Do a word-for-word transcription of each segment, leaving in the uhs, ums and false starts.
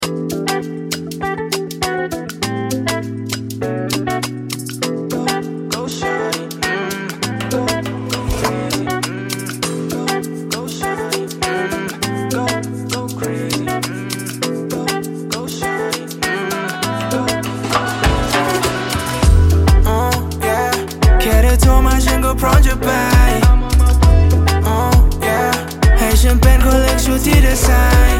พร้อมจะไป Oh yeah ให้ฉันเป็นคนเลือกชุดที่เธอใส่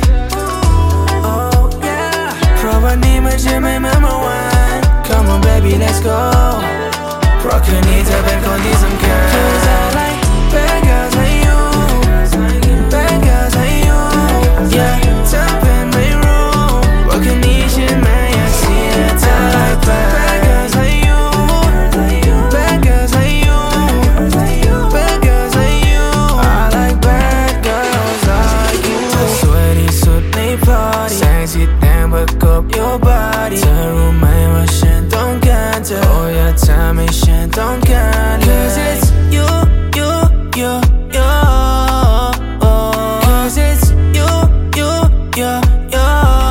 Oh yeah เพราะวันนี้มันจะไม่เหมือนเมื่อวาน Come on baby let's go เพราะคืนนี้เธอเป็นคนที่สำคัญ Cause I like bad girls like you Bad girls like you Yeah เธอเป็นไม่รู้ว่าคืนนี้ฉันไม่อยากเสียเธอ Like bad girls like you Bad girls like you Bad girls like you I like bad girls like you เธอสวยที่สุดใน party แสงสีแดงประกบ your body เธอรู้ไหมว่าฉันต้องการเธอ Oh อย่าทำให้ฉันต้องการ Cause it's you you you you Cause it's you you you you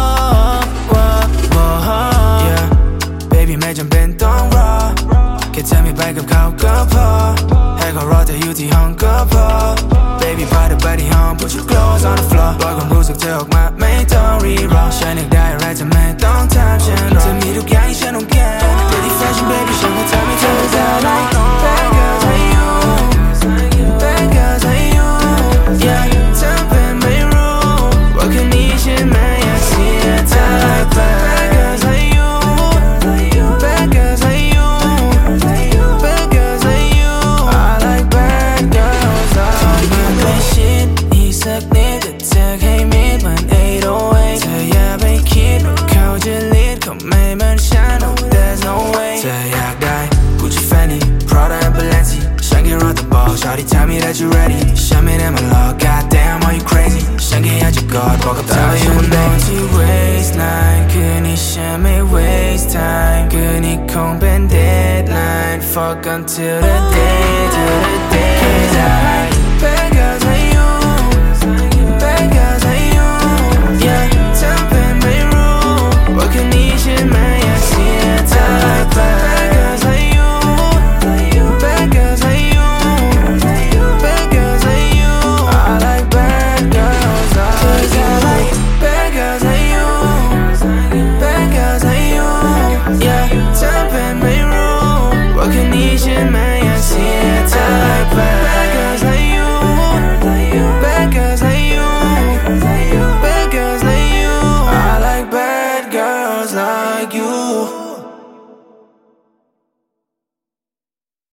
Yeah baby ไม่จำเป็นต้องรอแค่เธอไม่ไปกับเขาก็พอให้เขารอเธออยู่ที่ห้องก็พอ Baby พาเธอไปที่ห้อง Put your clothes on the floor บอกความรู้สึกเธอออกมาไม่ต้องรีรอฉันอยากได้อะไรเธอไม่ต้องถามฉันรอเธอมีทุกอย่างที่ฉันต้องการ Pretty fashion baby ฉันก็ทำให้เธอได้ Bad girls like you Bad girls like you Yeah เธอเป็นไม่รู้ว่าคืนนี้ฉันไม่อยากเสียเธอ Like bad girls like you Bad girls like you Bad girls like you I like bad girls like you เธอไม่ชิดอีกสักนิดแต่เธอให้มิดมันeight oh eightเธออย่าไปคิดว่าเขาจะเลียดเขาไม่เหมือนฉัน Oh there's no way เธออยากได้ Gucci Fendi Prada and Balenci ฉันแค่รอแต่บอก Shawty tell me that you ready ฉันไม่ได้มาหลอก God damn are you crazy ฉันแค่อยากจะกอดบอกกับเธอว่าอยู่บนที่ waistline คืนนี้ฉันไม่ waste time คืนนี้คงเป็น deadline Fuck until the day till the day